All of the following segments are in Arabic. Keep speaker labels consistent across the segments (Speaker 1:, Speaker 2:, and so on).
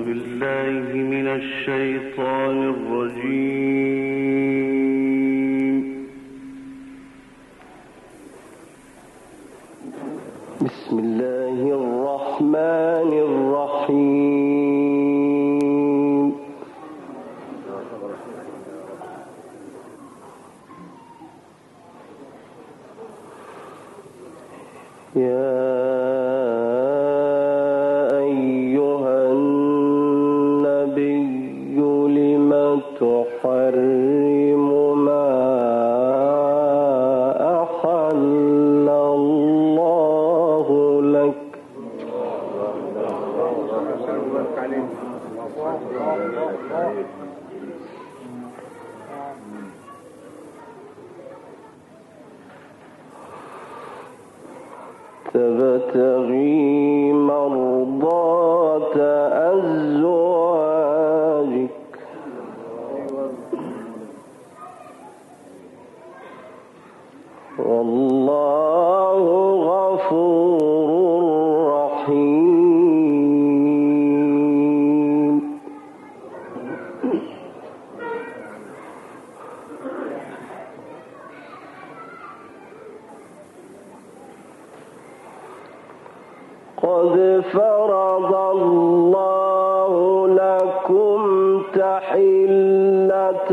Speaker 1: بالله من الشيطان الرجيم. بسم الله الرحمن الرحيم. يا تحرم ما أحل الله لك تبتغي مرضات أزواجك والله غفور رحيم. قد فرض الله لكم تحلة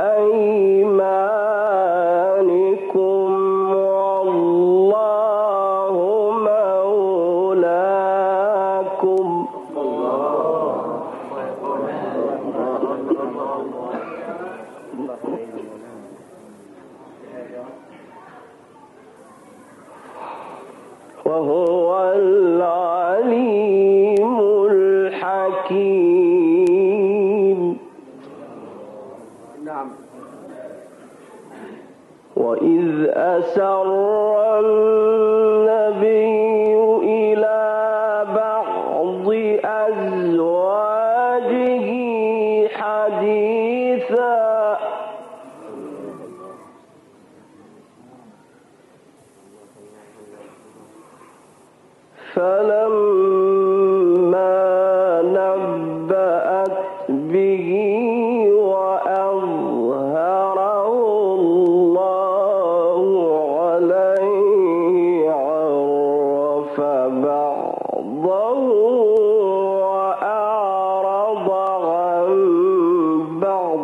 Speaker 1: أيمانكم والله مولاكم وهو العليم الحكيم. وإذ أسر النبي إلى بعض أزواجه حديثا فلما نبأت به وأظهره الله عليه عرف بعضه وأعرض عن بعض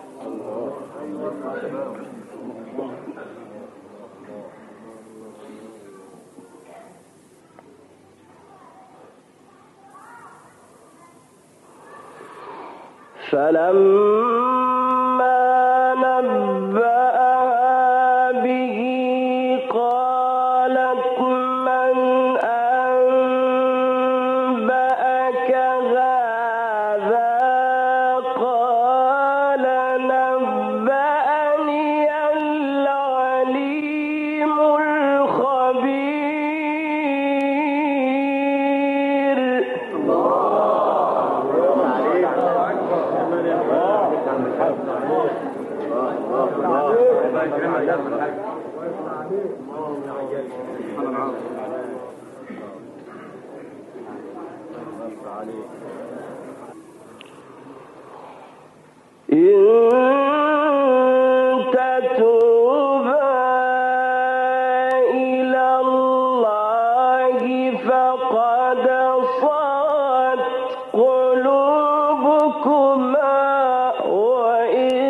Speaker 1: فلما نبأها به قالت من أنبأك هذا قال نبأني العليم الخبير. إن تتوبا إلى الله فقد صغت قلوبكما وإن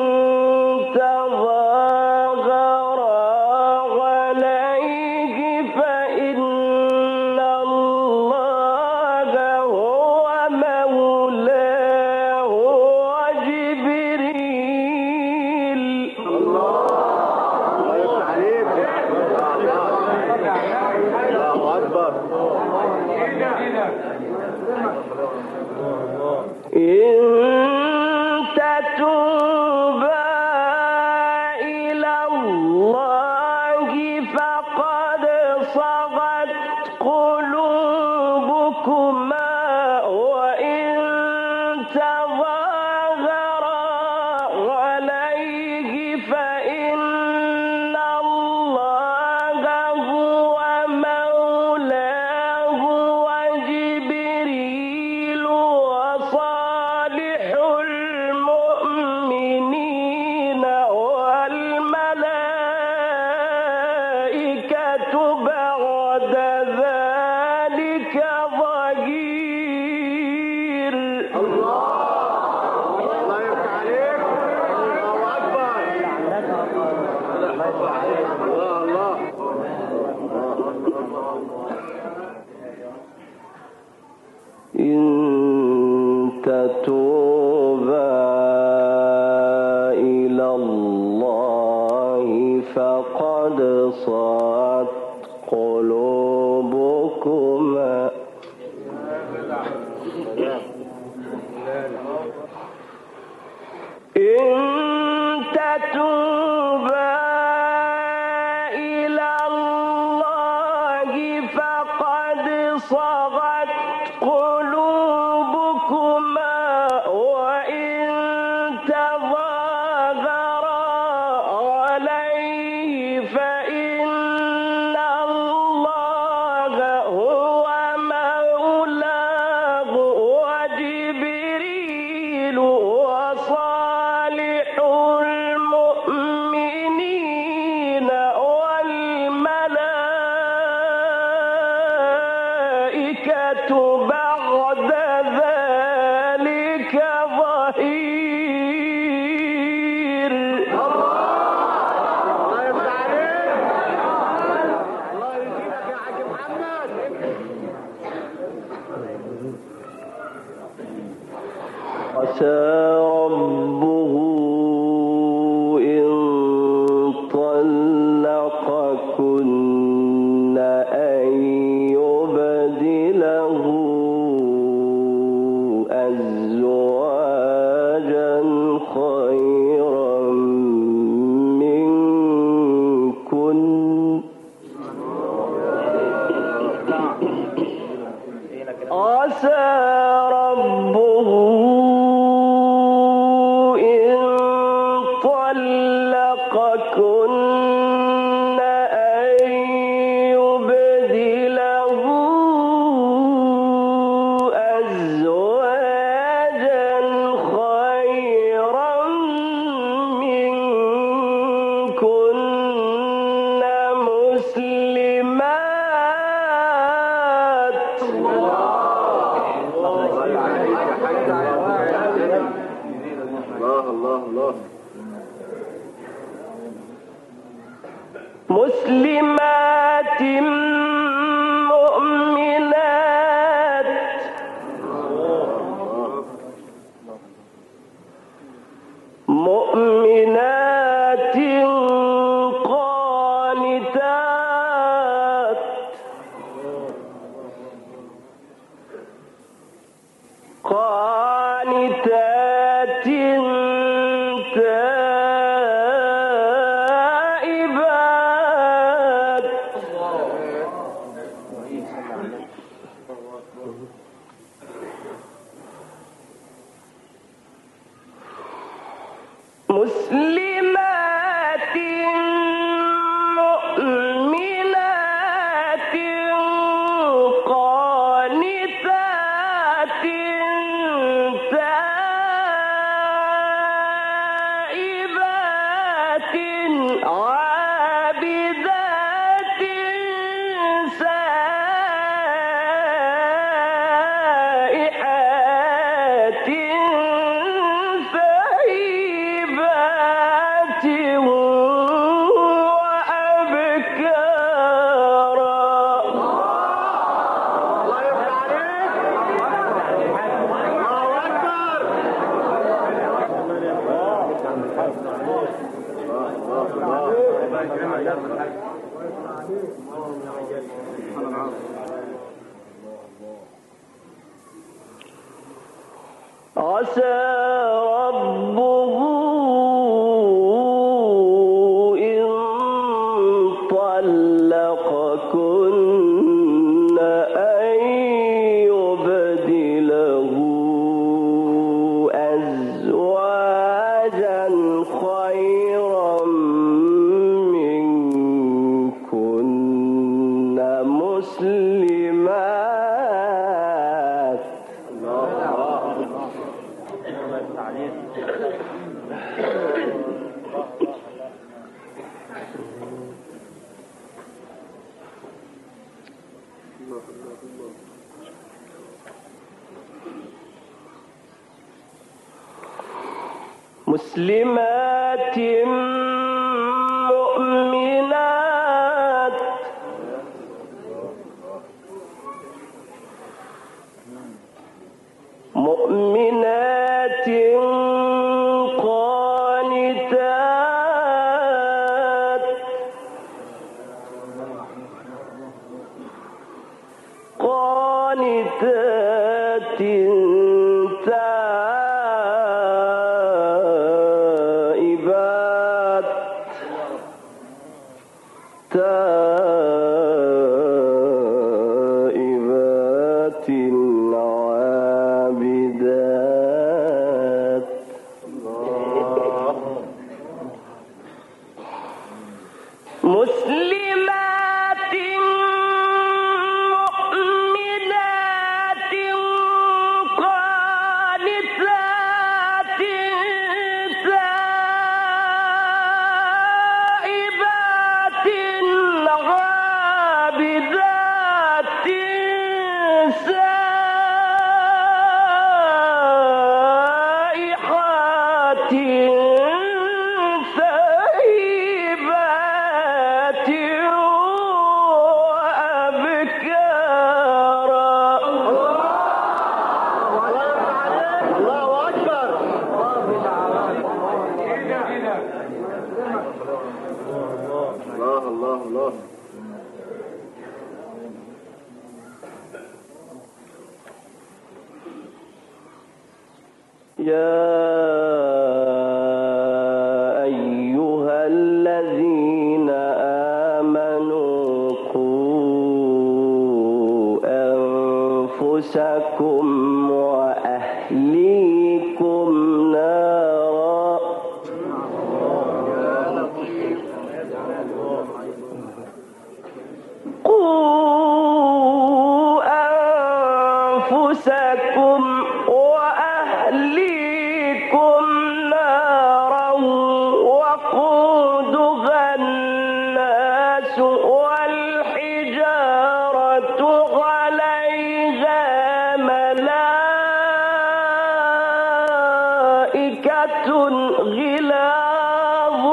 Speaker 1: تظاهرا عليه فإن الله هو مولاه وجبريل. الله أكبر. إن تتوبا إلى الله فقد صغت قلوبكما وإن تظاهرا عليه فإن الله هو مولاه وجبريل صغت قلوبكما وإن تظاهرا عليه فإن الله هو مولاه وجبريل وصالح المؤمنين والملائكة بعد ذلك ظهير.
Speaker 2: الله يفتح عليك. الله يزيدك يا حاج محمد.
Speaker 1: عسى ربه إن طلقكن أن يبدله أزواجا خيرا منكن عسى ربه إن طلقكن أن يبدله أزواجا خيرا منكن مسلمات مسلمات مؤمنات مؤمنات قانتات قانتات تائبات مسلمات مؤمنات قانتات تائبات عابدات سائحات ثيبات وأبكارا.
Speaker 2: الله يفتح عليك. الله أكبر.
Speaker 1: عسى ربه إن طلقكن أن يبدله أزواجا خيرا منكن مسلمات مسلمات مؤمنات مؤمنات قانتات قانتات تائبات تائبات يا أيها الذين آمنوا قوا أنفسكم وأهليكم نارا قوا أنفسكم وأهليكم نارا وقودها الناس والحجارة عليها ملائكة غلاظ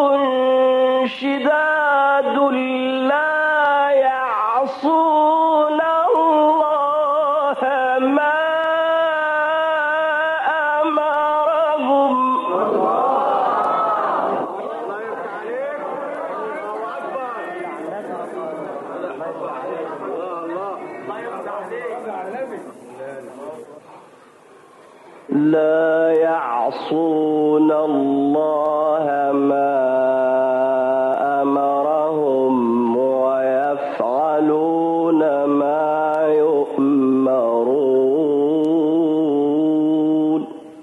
Speaker 1: شداد لا يعصون الله ما أمرهم لا يعصون الله ما أمرهم ويفعلون ما يؤمرون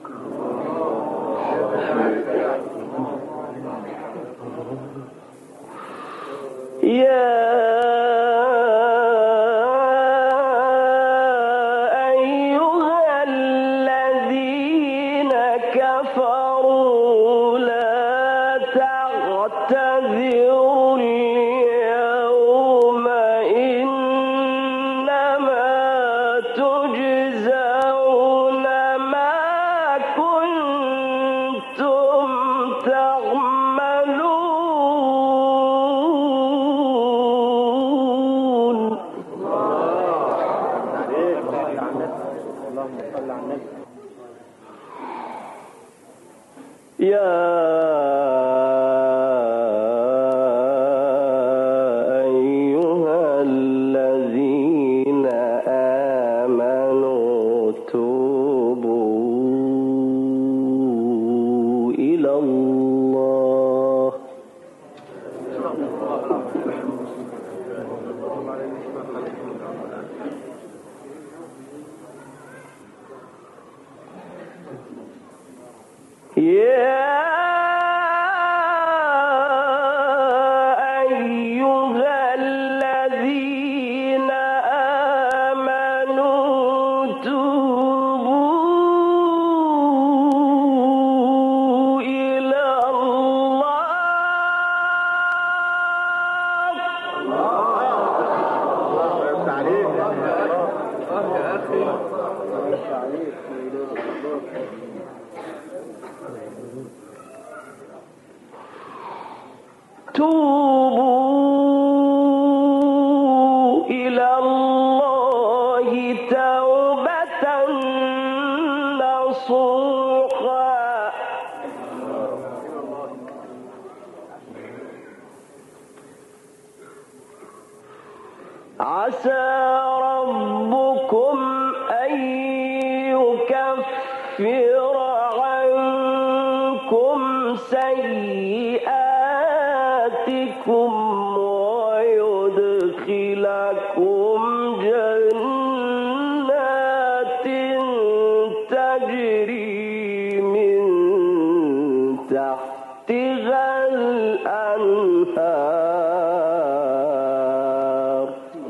Speaker 1: يا أيها الذين كفروا لا تعتذروا اليوم إنما تجزون ما كنتم تعملون يا أيها الذين آمنوا توبوا إلى الله يا أيها الذين آمنوا توبوا إلى توبوا إلى الله توبة نصوحا عسى ربكم أن يكفر عنكم سيئاتكم ويدخلكم جنات تجري من تحتها الأنهار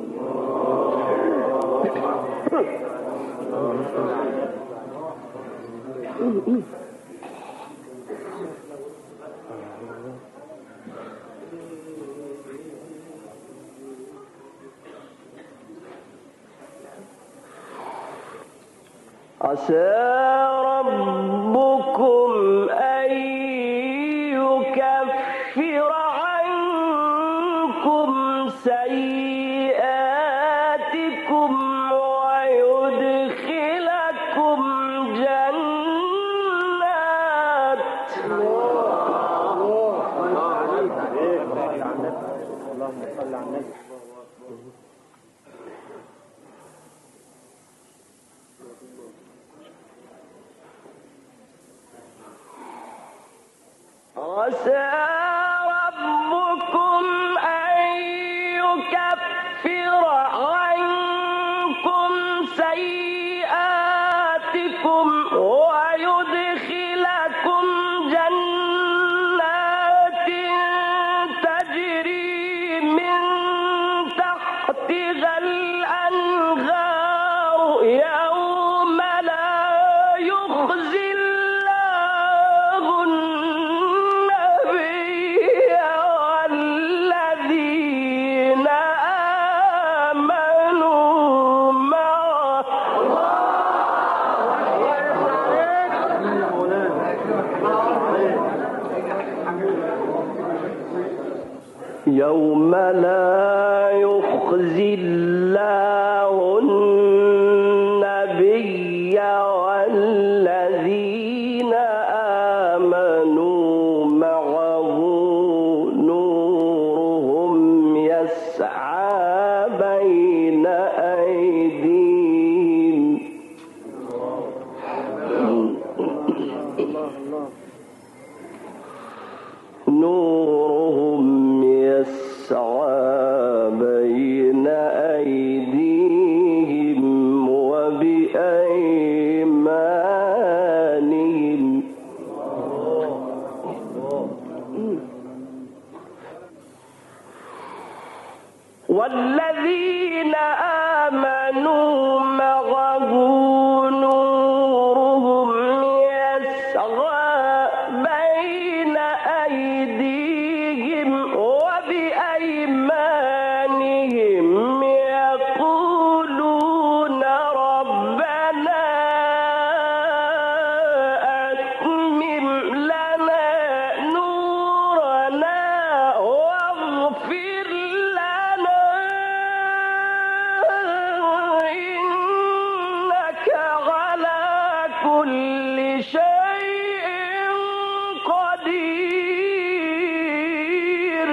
Speaker 1: عسى ربكم أن يكفر عنكم سيئاتكم ويدخلكم جنات
Speaker 2: اللهم صل على النبي.
Speaker 1: عسى ربكم أن يكفر عنكم سيئاتكم ويدخلكم جنات تجري من تحتها الأنهار يوم لا يخزي الله النبي والذين آمنوا معه يوم لا يخزي الله النبي والذين آمنوا معه نورهم يسعى بين أيديهم نورهم يسعى بين أيديهم وبأيمانهم والذين آمنوا معه نورهم يسعى بين أيديهم وبأيمانهم يقولون ربنا أتمم لنا نورنا واغفر لنا إنك على كل شيء قدير.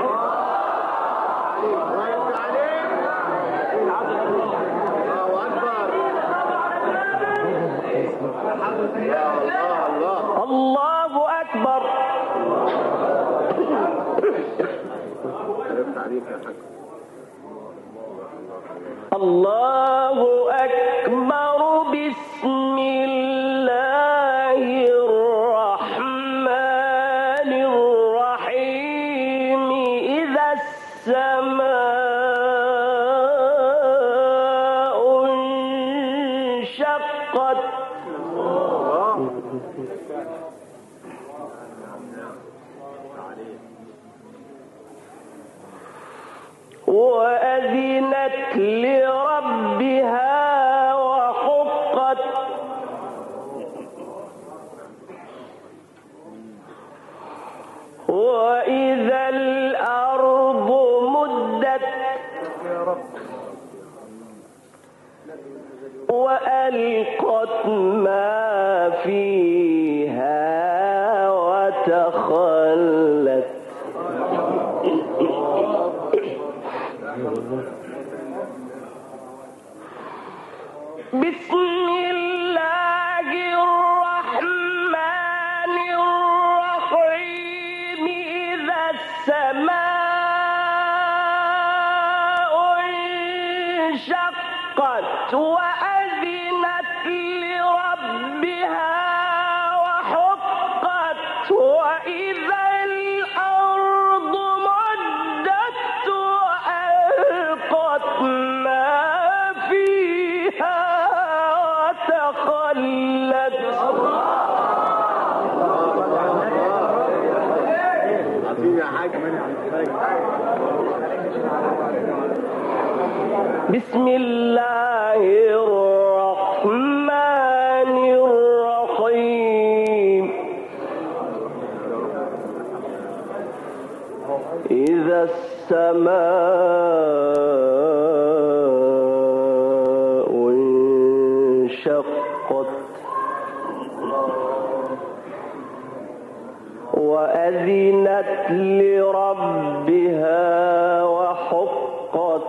Speaker 1: الله أكبر. الله أكبر. بسم الله الرحمن الرحيم. إذا السماء انشقت وأذنت لربها وحقت وإذا الأرض مدت وألقت ما فيها وتخلت بسم الله الرحمن الرحيم. إذا السماء انشقت وأذنت لربها وحقت وإذا الأرض مدت وألقت ما فيها وتخلت بسم الله الرحمن الرحيم. إذا السماء انشقت وأذنت لربها وحقت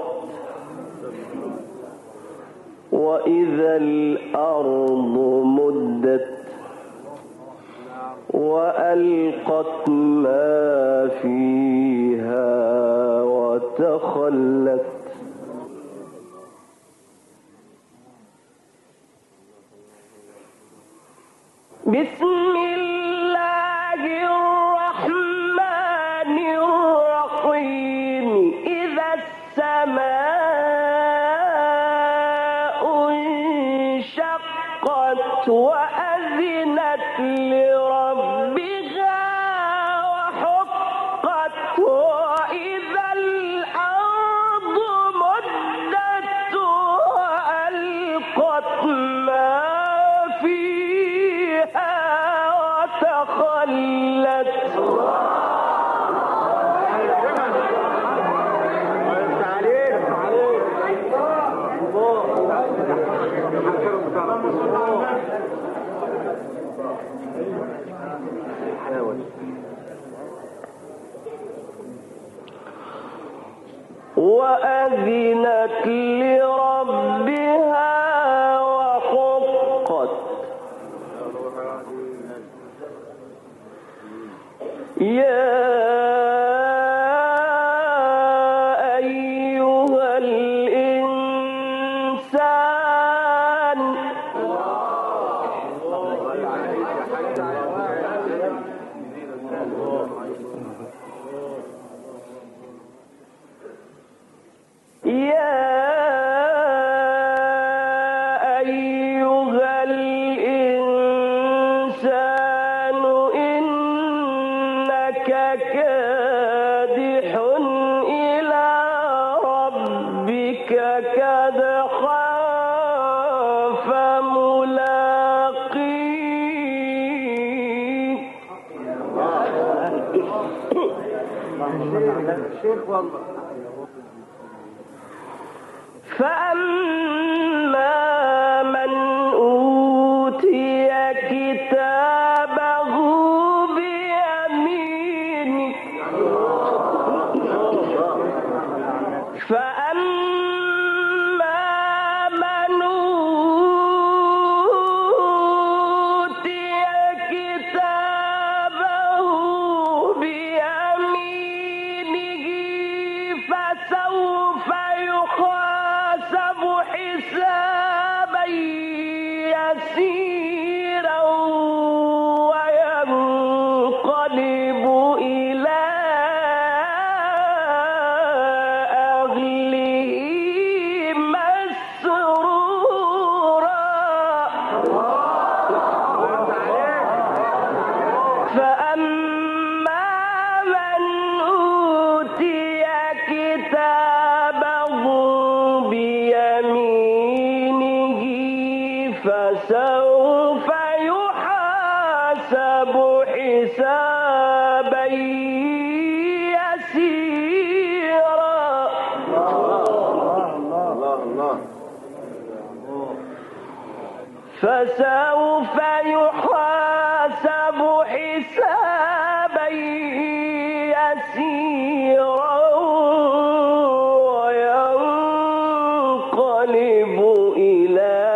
Speaker 1: وإذا الأرض مدت وألقت ما فيها وتخلت بسم الله الرحمن الرحيم إذا السماء انشقت وأذنت لربها وحقت وإذا الأرض مدت وألقت ما فيها وتخلت وأذنت لربها وحقت يا أيها الإنسان إنك كادح إلى ربك كدحا فملاقيه فأما من أوتي كتابه بيمينه فأما من أوتي كتابه بيمينه فسوف يحاسب حسابا يسيرا وينقلب إلى أهله مسرورا فأما من أوتي كتابه بيمينه فسوف يحاسب حسابا يسيرا فسوف يحاسب حسابا يسيرا وينقلب إلى